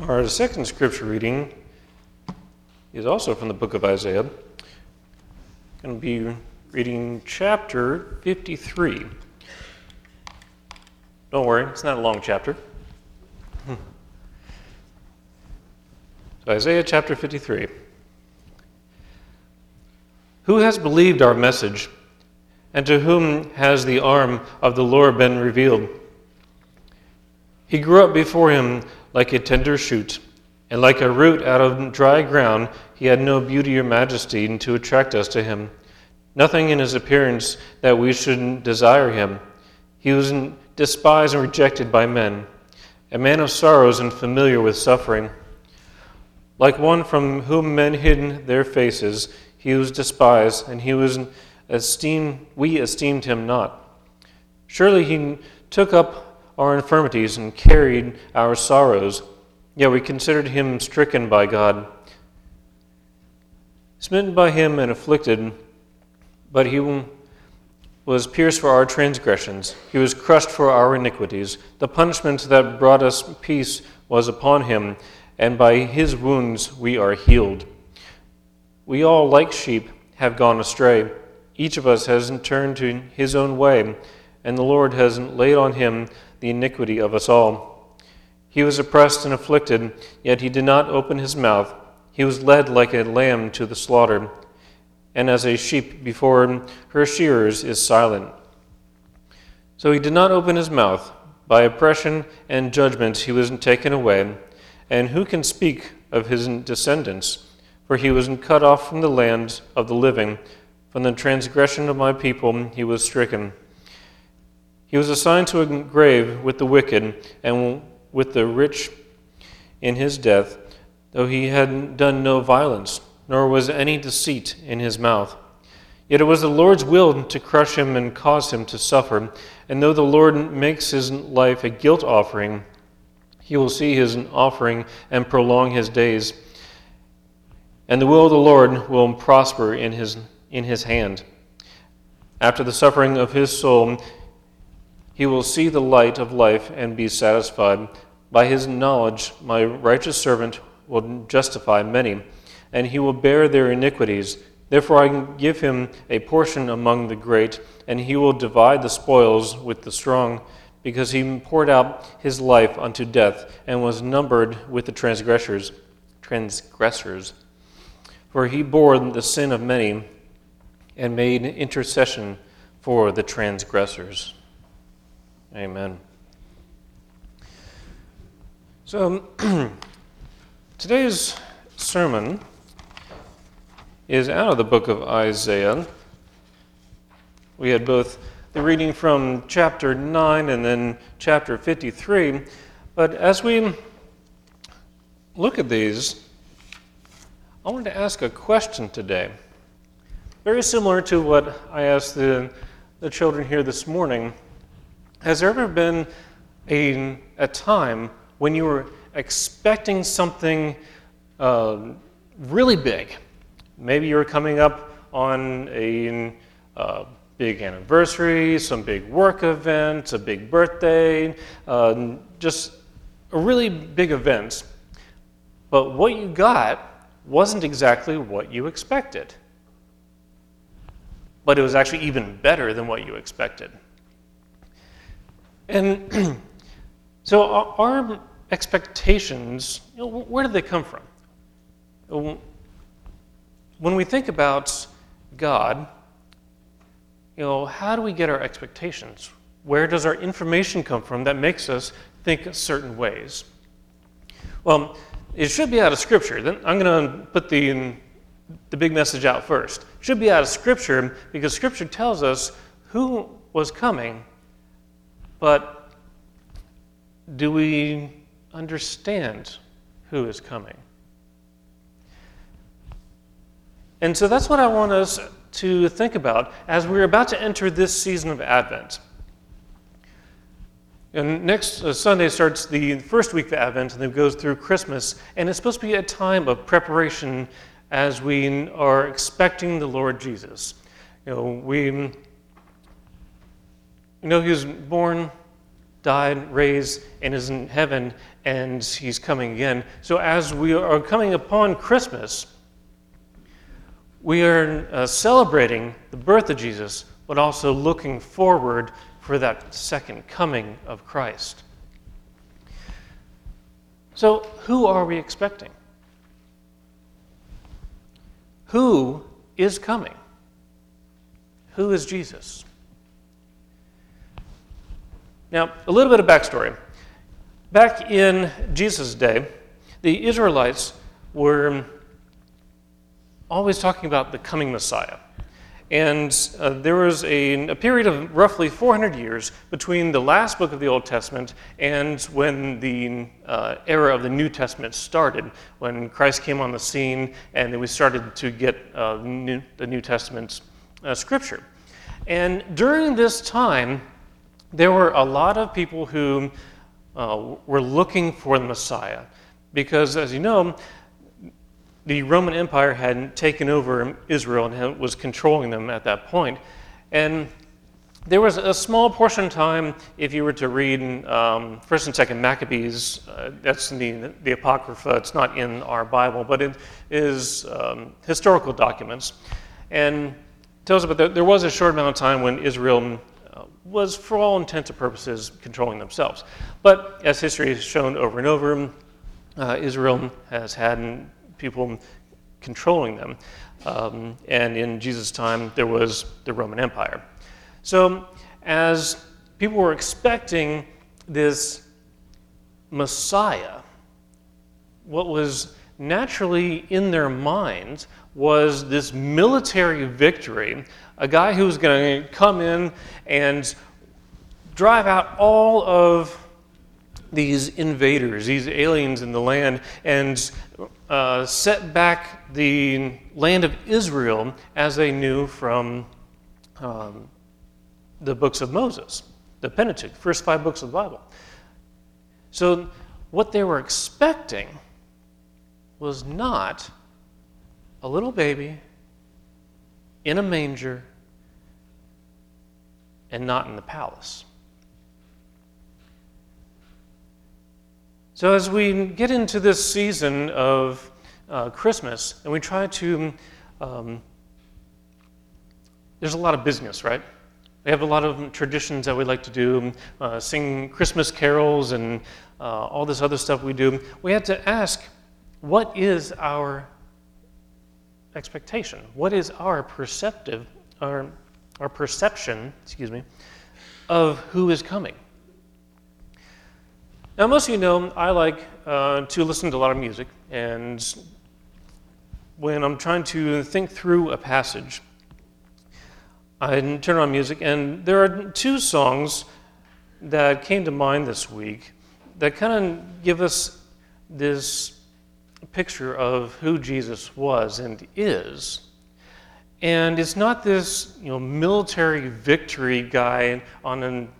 Our second scripture reading is also from the book of Isaiah. I'm going to be reading chapter 53. Don't worry, it's not a long chapter. So Isaiah chapter 53. Who has believed our message, and to whom has the arm of the Lord been revealed? He grew up before him like a tender shoot, and like a root out of dry ground. He had no beauty or majesty to attract us to him, nothing in his appearance that we should desire him. He was despised and rejected by men, a man of sorrows and familiar with suffering. Like one from whom men hid their faces, he was despised, and we esteemed him not. Surely he took up our infirmities and carried our sorrows, yet we considered him stricken by God, smitten by him and afflicted. But he was pierced for our transgressions, he was crushed for our iniquities. The punishment that brought us peace was upon him, and by his wounds we are healed. We all, like sheep, have gone astray. Each of us has turned to his own way, and the Lord has laid on him the iniquity of us all. He was oppressed and afflicted, yet he did not open his mouth. He was led like a lamb to the slaughter, and as a sheep before her shearers is silent. So he did not open his mouth. By oppression and judgment he was taken away. And who can speak of his descendants? For he was cut off from the land of the living. From the transgression of my people he was stricken. He was assigned to a grave with the wicked and with the rich in his death, though he had done no violence, nor was any deceit in his mouth. Yet it was the Lord's will to crush him and cause him to suffer. And though the Lord makes his life a guilt offering, he will see his offering and prolong his days. And the will of the Lord will prosper in his hand. After the suffering of his soul, he will see the light of life and be satisfied. By his knowledge, my righteous servant will justify many, and he will bear their iniquities. Therefore I can give him a portion among the great, and he will divide the spoils with the strong, because he poured out his life unto death, and was numbered with the transgressors. For he bore the sin of many, and made intercession for the transgressors. Amen. So, today's sermon is out of the book of Isaiah. We had both the reading from chapter 9 and then chapter 53. But as we look at these, I wanted to ask a question today. Very similar to what I asked the children here this morning. Has there ever been a time when you were expecting something really big? Maybe you were coming up on a big anniversary, some big work event, a big birthday, just a really big event. But what you got wasn't exactly what you expected. But it was actually even better than what you expected. And so our expectations, where do they come from? When we think about God, how do we get our expectations? Where does our information come from that makes us think certain ways? Well, it should be out of Scripture. Then I'm going to put the big message out first. It should be out of Scripture because Scripture tells us who was coming, but do we understand who is coming? And so that's what I want us to think about as we're about to enter this season of Advent. And next Sunday starts the first week of Advent and then goes through Christmas, and it's supposed to be a time of preparation as we are expecting the Lord Jesus. He was born died, raised, and is in heaven, and he's coming again. So as we are coming upon Christmas, we are celebrating the birth of Jesus, but also looking forward for that second coming of Christ. So who are we expecting? Who is coming? Who is Jesus? Now, a little bit of backstory. Back in Jesus' day, the Israelites were always talking about the coming Messiah. And there was a period of roughly 400 years between the last book of the Old Testament and when the era of the New Testament started, when Christ came on the scene and then we started to get the New Testament's scripture. And during this time, there were a lot of people who were looking for the Messiah because, as you know, the Roman Empire had taken over Israel and was controlling them at that point. And there was a small portion of time, if you were to read 1st and 2nd Maccabees, that's in the Apocrypha, it's not in our Bible, but it is historical documents. And it tells about that there was a short amount of time when Israel was, for all intents and purposes, controlling themselves. But as history has shown over and over, Israel has had people controlling them. And in Jesus' time, there was the Roman Empire. So as people were expecting this Messiah, what was naturally in their minds was this military victory, a guy who was going to come in and drive out all of these invaders, these aliens in the land, and set back the land of Israel as they knew from the books of Moses, the Pentateuch, first 5 books of the Bible. So what they were expecting was not a little baby in a manger and not in the palace. So as we get into this season of Christmas, and we try to, there's a lot of busyness, right? We have a lot of traditions that we like to do, sing Christmas carols and all this other stuff we do. We have to ask, what is our expectation? What is our perception, of who is coming? Now, most of you know I like to listen to a lot of music, and when I'm trying to think through a passage, I turn on music, and there are 2 songs that came to mind this week that kind of give us this picture of who Jesus was and is. And it's not this, military victory guy on an,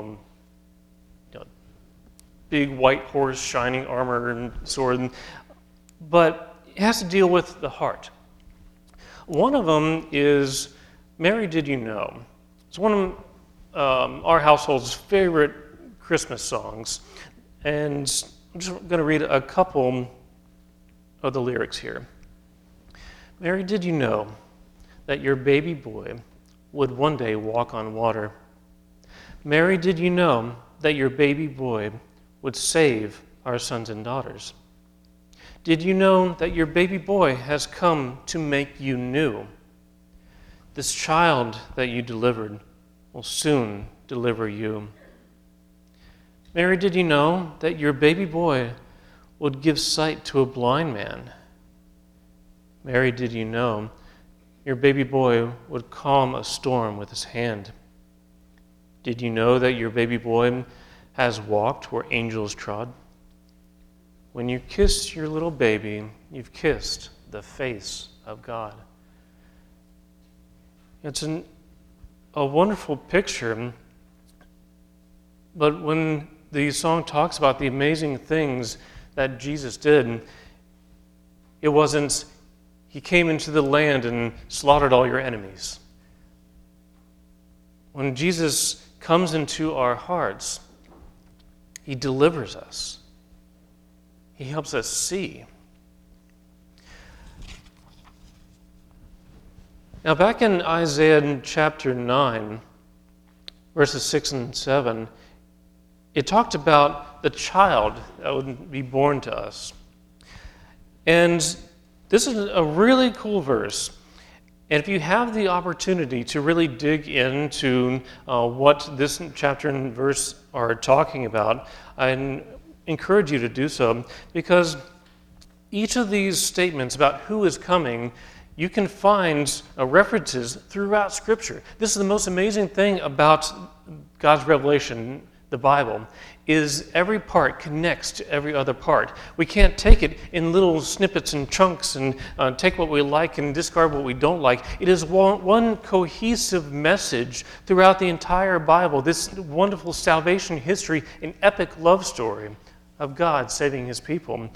big white horse, shining armor and sword, but it has to deal with the heart. One of them is Mary, Did You Know? It's one of our household's favorite Christmas songs, and I'm just going to read a couple of the lyrics here. Mary, did you know that your baby boy would one day walk on water? Mary, did you know that your baby boy would save our sons and daughters? Did you know that your baby boy has come to make you new? This child that you delivered will soon deliver you. Mary, did you know that your baby boy would give sight to a blind man? Mary, did you know your baby boy would calm a storm with his hand? Did you know that your baby boy has walked where angels trod? When you kiss your little baby, you've kissed the face of God. It's a wonderful picture, but when the song talks about the amazing things that Jesus did, it wasn't, he came into the land and slaughtered all your enemies. When Jesus comes into our hearts, He delivers us. He helps us see. Now, back in Isaiah chapter 9, verses 6 and 7, it talked about the child that would be born to us. And this is a really cool verse. And if you have the opportunity to really dig into what this chapter and verse are talking about, I encourage you to do so, because each of these statements about who is coming, you can find references throughout Scripture. This is the most amazing thing about God's revelation, the Bible, is every part connects to every other part. We can't take it in little snippets and chunks and take what we like and discard what we don't like. It is one cohesive message throughout the entire Bible, this wonderful salvation history, an epic love story of God saving his people.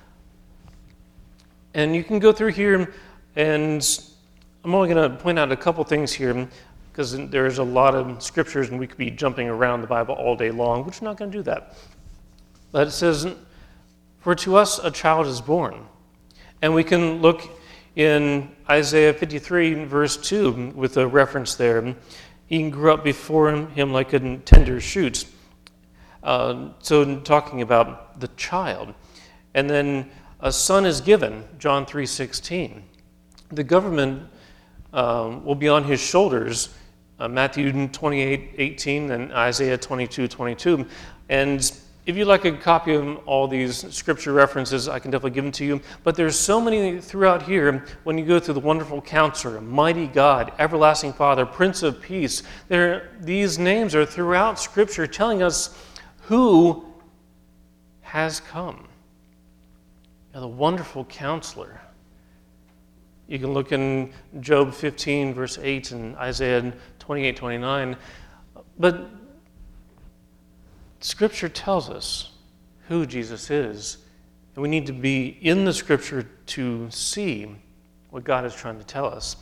And you can go through here, and I'm only going to point out a couple things here, because there's a lot of scriptures and we could be jumping around the Bible all day long, which we're not going to do that. But it says, "For to us a child is born." And we can look in Isaiah 53, verse 2, with a reference there. "He grew up before him like a tender shoot." So talking about the child. And then a son is given, John 3:16. The government will be on his shoulders, Matthew 28:18 and Isaiah 22:22. And if you'd like a copy of all these scripture references, I can definitely give them to you. But there's so many throughout here when you go through the wonderful Counselor, Mighty God, Everlasting Father, Prince of Peace. These names are throughout Scripture telling us who has come. Now, the wonderful Counselor. You can look in Job 15, verse 8, and Isaiah 28:29. But Scripture tells us who Jesus is, and we need to be in the Scripture to see what God is trying to tell us.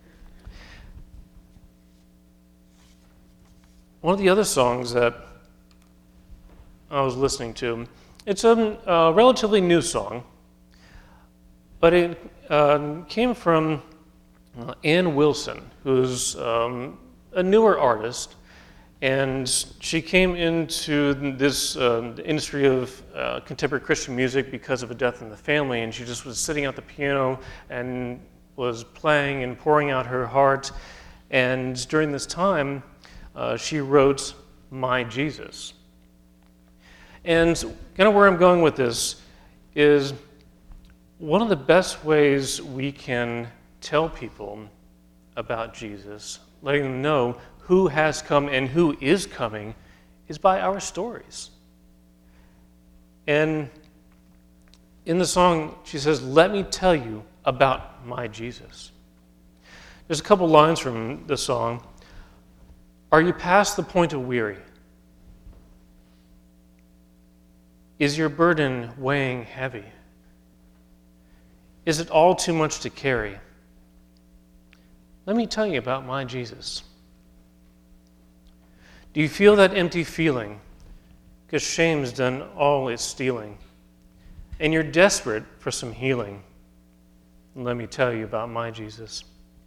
One of the other songs that I was listening to, it's a relatively new song, but it came from Ann Wilson, who's a newer artist, and she came into this industry of contemporary Christian music because of a death in the family, and she just was sitting at the piano and was playing and pouring out her heart. And during this time, she wrote "My Jesus." And kind of where I'm going with this is one of the best ways we can tell people about Jesus, letting them know who has come and who is coming, is by our stories. And in the song, she says, "Let me tell you about my Jesus." There's a couple lines from the song. "Are you past the point of weary? Is your burden weighing heavy? Is it all too much to carry? Let me tell you about my Jesus. Do you feel that empty feeling because shame's done all its stealing, and you're desperate for some healing? Let me tell you about my Jesus.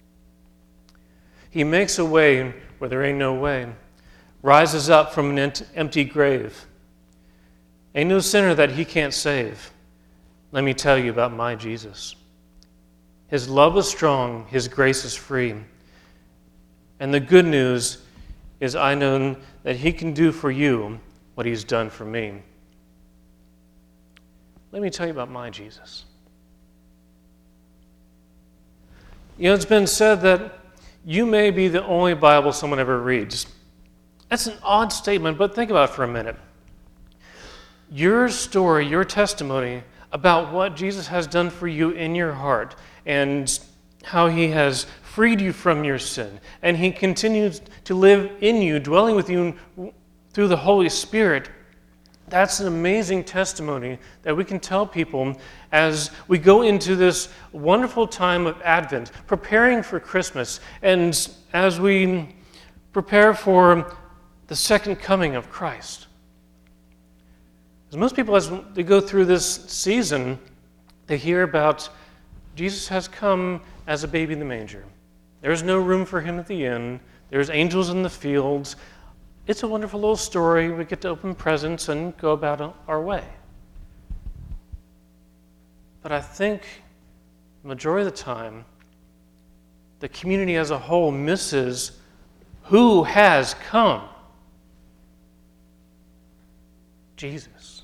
He makes a way where there ain't no way, rises up from an empty grave. Ain't no sinner that he can't save. Let me tell you about my Jesus. His love is strong, his grace is free. And the good news is I know that he can do for you what he's done for me. Let me tell you about my Jesus." You know, it's been said that you may be the only Bible someone ever reads. That's an odd statement, but think about it for a minute. Your story, your testimony about what Jesus has done for you in your heart and how he has freed you from your sin, and he continues to live in you, dwelling with you through the Holy Spirit. That's an amazing testimony that we can tell people as we go into this wonderful time of Advent, preparing for Christmas, and as we prepare for the second coming of Christ. Because most people, as they go through this season, they hear about Jesus has come as a baby in the manger. There's no room for him at the inn. There's angels in the fields. It's a wonderful little story. We get to open presents and go about our way. But I think the majority of the time, the community as a whole misses who has come. Jesus.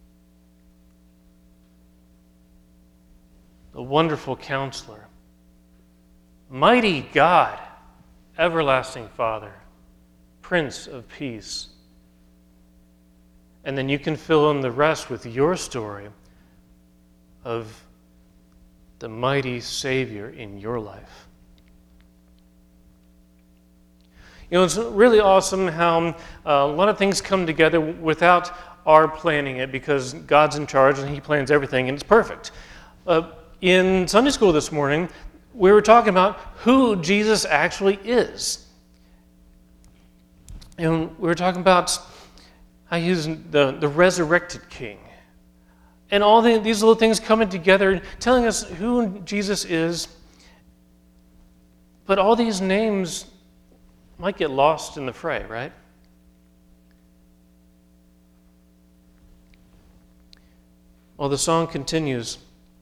The wonderful counselor. Mighty God, everlasting Father, Prince of Peace. And then you can fill in the rest with your story of the mighty Savior in your life. You know, it's really awesome how a lot of things come together without our planning it, because God's in charge and He plans everything and it's perfect. In Sunday school this morning, we were talking about who Jesus actually is. And we were talking about how He's the resurrected King. And all these little things coming together, telling us who Jesus is. But all these names might get lost in the fray, right? Well, the song continues.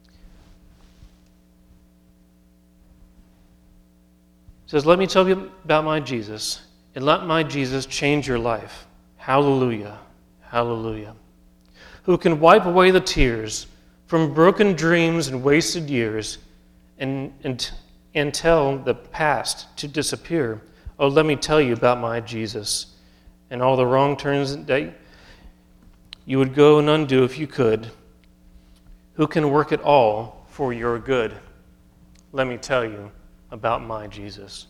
It says, "Let me tell you about my Jesus, and let my Jesus change your life. Hallelujah, hallelujah. Who can wipe away the tears from broken dreams and wasted years and tell the past to disappear. Oh, let me tell you about my Jesus and all the wrong turns that you would go and undo if you could. Who can work it all for your good? Let me tell you about my Jesus."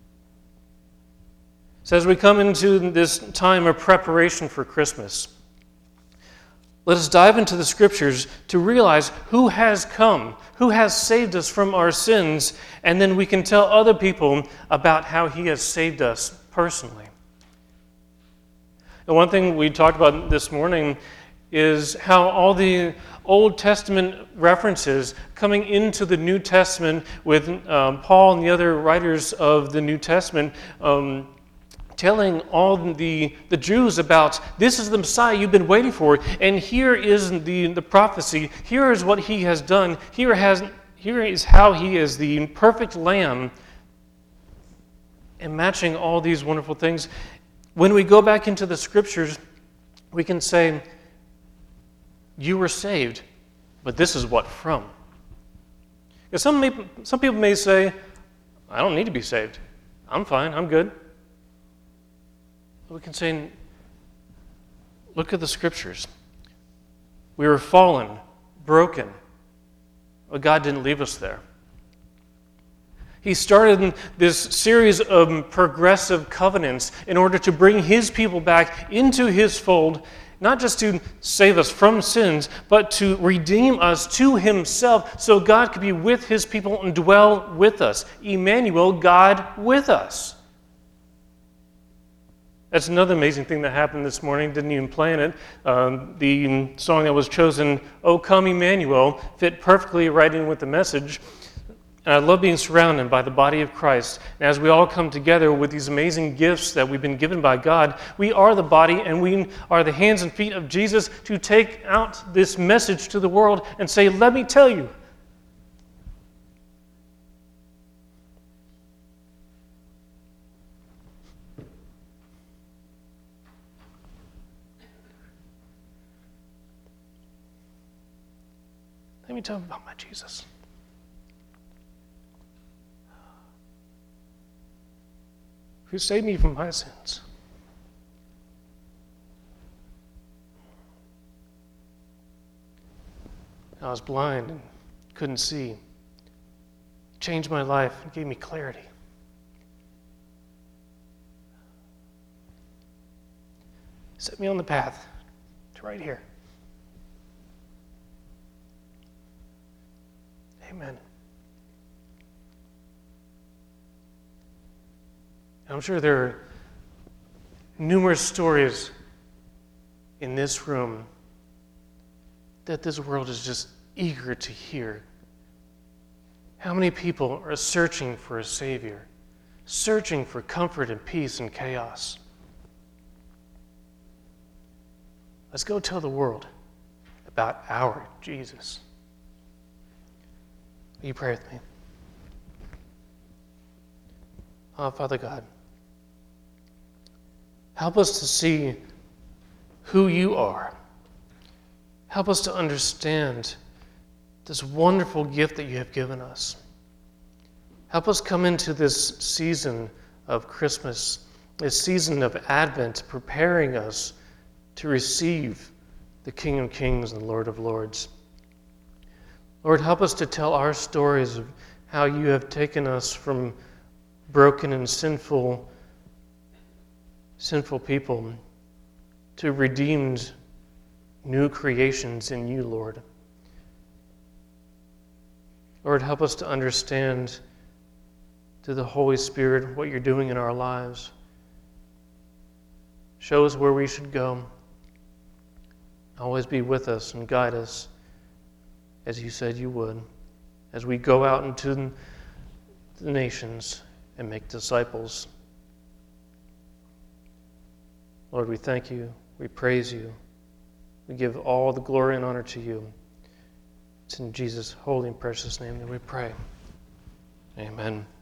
So as we come into this time of preparation for Christmas, let us dive into the Scriptures to realize who has come, who has saved us from our sins, and then we can tell other people about how He has saved us personally. And one thing we talked about this morning is how all the Old Testament references coming into the New Testament with Paul and the other writers of the New Testament telling all the Jews about, this is the Messiah you've been waiting for, and here is the prophecy, here is what He has done, here is how He is the perfect Lamb, and matching all these wonderful things. When we go back into the Scriptures, we can say, you were saved, but this is what from. Because some people may say, I don't need to be saved. I'm fine, I'm good. But we can say, look at the Scriptures. We were fallen, broken, but God didn't leave us there. He started this series of progressive covenants in order to bring His people back into His fold, not just to save us from sins, but to redeem us to Himself so God could be with His people and dwell with us. Emmanuel, God with us. That's another amazing thing that happened this morning. Didn't even plan it. The song that was chosen, "O Come Emmanuel," fit perfectly right in with the message. And I love being surrounded by the body of Christ. And as we all come together with these amazing gifts that we've been given by God, we are the body and we are the hands and feet of Jesus to take out this message to the world and say, let me tell you. Let me tell you about my Jesus. Who saved me from my sins. I was blind and couldn't see. He changed my life and gave me clarity. Set me on the path to right here. Amen. I'm sure there are numerous stories in this room that this world is just eager to hear. How many people are searching for a Savior, searching for comfort and peace in chaos? Let's go tell the world about our Jesus. Will you pray with me? Oh, Father God, help us to see who you are. Help us to understand this wonderful gift that you have given us. Help us come into this season of Christmas, this season of Advent, preparing us to receive the King of Kings and Lord of Lords. Lord, help us to tell our stories of how you have taken us from broken and sinful people to redeemed new creations in you, Lord. Lord, help us to understand through the Holy Spirit what you're doing in our lives. Show us where we should go. Always be with us and guide us as you said you would, as we go out into the nations and make disciples. Lord, we thank you. We praise you. We give all the glory and honor to you. It's in Jesus' holy and precious name that we pray. Amen.